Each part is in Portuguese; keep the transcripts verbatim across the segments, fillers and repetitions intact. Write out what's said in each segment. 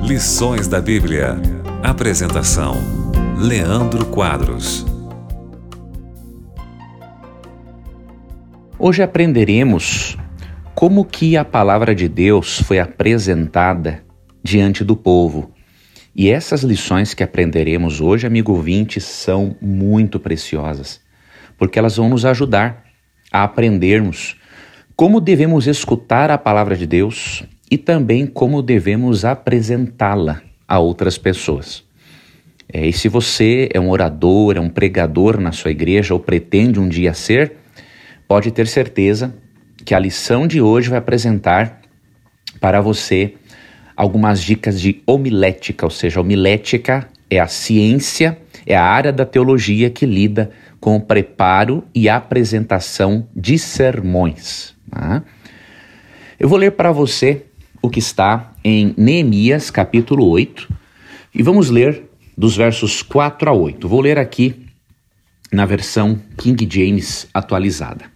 Lições da Bíblia. Apresentação: Leandro Quadros. Hoje aprenderemos como que a palavra de Deus foi apresentada diante do povo. E essas lições que aprenderemos hoje, amigo ouvinte, são muito preciosas, porque elas vão nos ajudar a aprendermos como devemos escutar a palavra de Deus e também como devemos apresentá-la a outras pessoas. É, e se você é um orador, é um pregador na sua igreja ou pretende um dia ser, pode ter certeza que a lição de hoje vai apresentar para você algumas dicas de homilética, ou seja, homilética é a ciência, é a área da teologia que lida com o preparo e apresentação de sermões. Tá? Eu vou ler para você o que está em Neemias, capítulo oito, e vamos ler dos versos quatro a oito. Vou ler aqui na versão King James atualizada.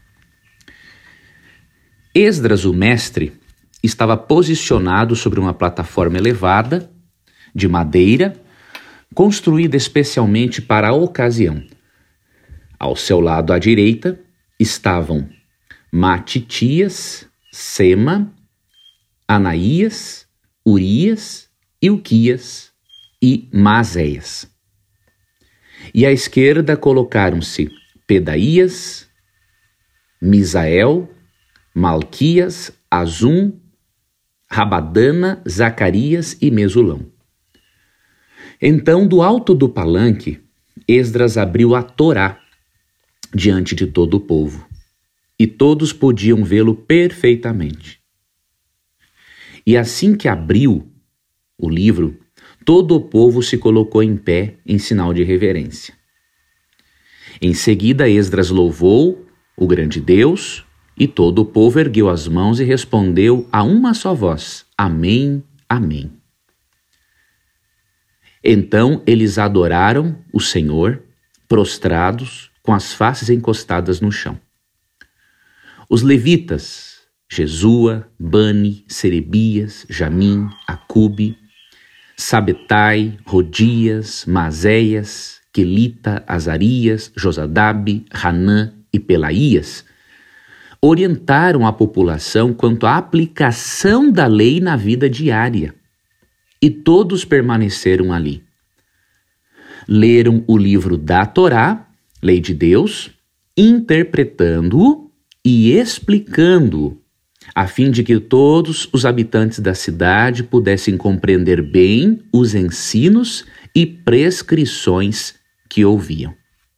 Esdras, o mestre, estava posicionado sobre uma plataforma elevada, de madeira, construída especialmente para a ocasião. Ao seu lado à direita estavam Matitias, Sema, Anaías, Urias, Ilquias e Maséias. E à esquerda colocaram-se Pedaías, Misael, Malquias, Azum, Rabadana, Zacarias e Mesulão. Então, do alto do palanque, Esdras abriu a Torá diante de todo o povo, e todos podiam vê-lo perfeitamente. E assim que abriu o livro, todo o povo se colocou em pé em sinal de reverência. Em seguida, Esdras louvou o grande Deus, e todo o povo ergueu as mãos e respondeu a uma só voz: Amém, Amém. Então eles adoraram o Senhor, prostrados, com as faces encostadas no chão. Os levitas, Jesua, Bani, Serebias, Jamim, Acube, Sabetai, Rodias, Maséias, Quelita, Azarias, Josadabe, Hanã e Pelaías, orientaram a população quanto à aplicação da lei na vida diária, e todos permaneceram ali. Leram o livro da Torá, lei de Deus, interpretando-o e explicando-o, a fim de que todos os habitantes da cidade pudessem compreender bem os ensinos e prescrições que ouviam.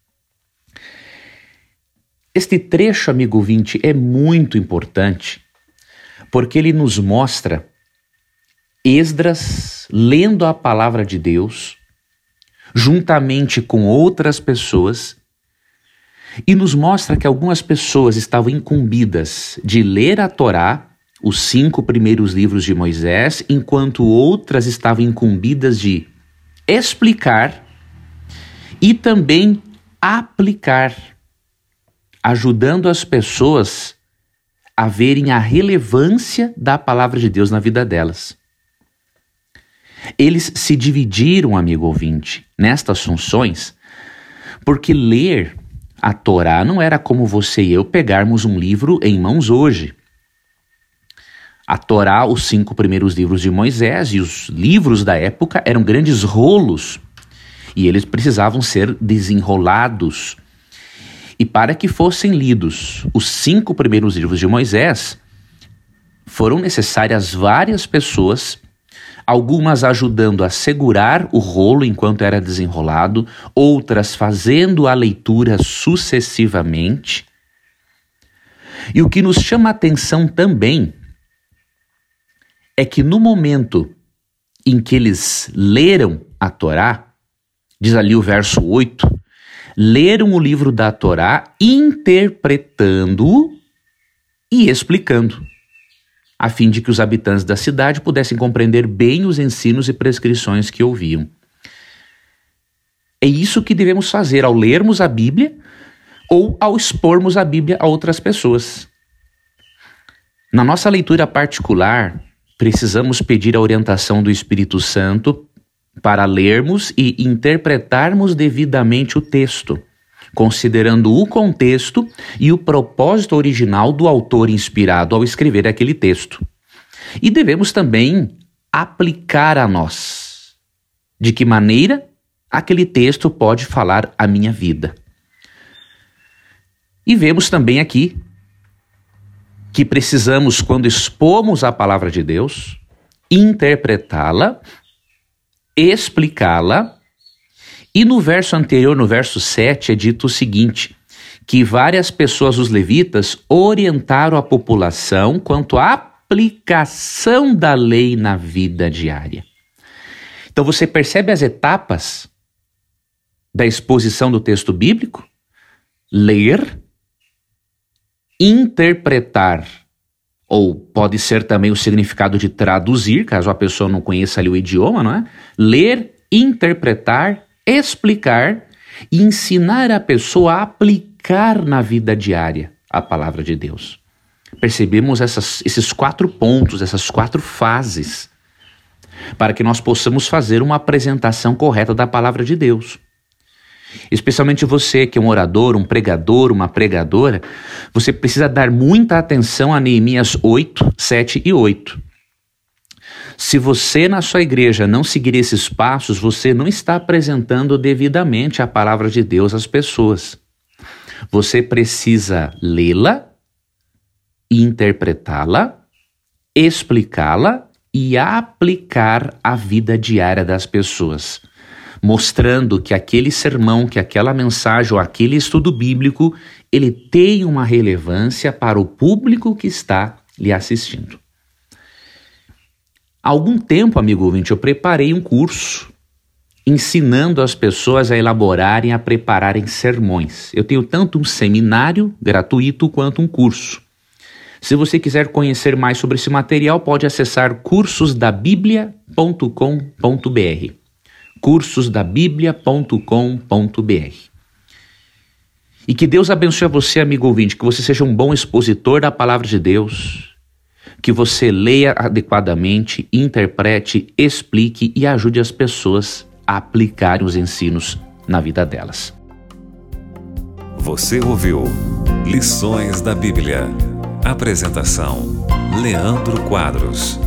Este trecho, amigo ouvinte, é muito importante, porque ele nos mostra Esdras lendo a palavra de Deus, juntamente com outras pessoas, e nos mostra que algumas pessoas estavam incumbidas de ler a Torá, os cinco primeiros livros de Moisés, enquanto outras estavam incumbidas de explicar e também aplicar, ajudando as pessoas a verem a relevância da palavra de Deus na vida delas. Eles se dividiram, amigo ouvinte, nestas funções, porque ler a Torá não era como você e eu pegarmos um livro em mãos hoje. A Torá, os cinco primeiros livros de Moisés e os livros da época eram grandes rolos e eles precisavam ser desenrolados. E para que fossem lidos os cinco primeiros livros de Moisés, foram necessárias várias pessoas, algumas ajudando a segurar o rolo enquanto era desenrolado, outras fazendo a leitura sucessivamente. E o que nos chama a atenção também é que no momento em que eles leram a Torá, diz ali o verso oito, leram o livro da Torá interpretando e explicando, a fim de que os habitantes da cidade pudessem compreender bem os ensinos e prescrições que ouviam. É isso que devemos fazer ao lermos a Bíblia ou ao expormos a Bíblia a outras pessoas. Na nossa leitura particular, precisamos pedir a orientação do Espírito Santo para lermos e interpretarmos devidamente o texto, considerando o contexto e o propósito original do autor inspirado ao escrever aquele texto. E devemos também aplicar a nós. De que maneira aquele texto pode falar à minha vida? E vemos também aqui que precisamos, quando expomos a palavra de Deus, interpretá-la, explicá-la. E no verso anterior, no verso sete, é dito o seguinte, que várias pessoas, os levitas, orientaram a população quanto à aplicação da lei na vida diária. Então você percebe as etapas da exposição do texto bíblico? Ler, interpretar, ou pode ser também o significado de traduzir, caso a pessoa não conheça ali o idioma, não é? Ler, interpretar, explicar e ensinar a pessoa a aplicar na vida diária a palavra de Deus. Percebemos essas, esses quatro pontos, essas quatro fases, para que nós possamos fazer uma apresentação correta da palavra de Deus. Especialmente você que é um orador, um pregador, uma pregadora, você precisa dar muita atenção a Neemias oito, sete e oito. Se você na sua igreja não seguir esses passos, você não está apresentando devidamente a palavra de Deus às pessoas. Você precisa lê-la, interpretá-la, explicá-la e aplicar à vida diária das pessoas, mostrando que aquele sermão, que aquela mensagem ou aquele estudo bíblico, ele tem uma relevância para o público que está lhe assistindo. Há algum tempo, amigo ouvinte, eu preparei um curso ensinando as pessoas a elaborarem, a prepararem sermões. Eu tenho tanto um seminário gratuito quanto um curso. Se você quiser conhecer mais sobre esse material, pode acessar cursos da bíblia ponto com ponto b r. cursos da bíblia ponto com ponto b r. E que Deus abençoe a você, amigo ouvinte, que você seja um bom expositor da palavra de Deus, que você leia adequadamente, interprete, explique e ajude as pessoas a aplicarem os ensinos na vida delas. Você ouviu Lições da Bíblia. Apresentação: Leandro Quadros.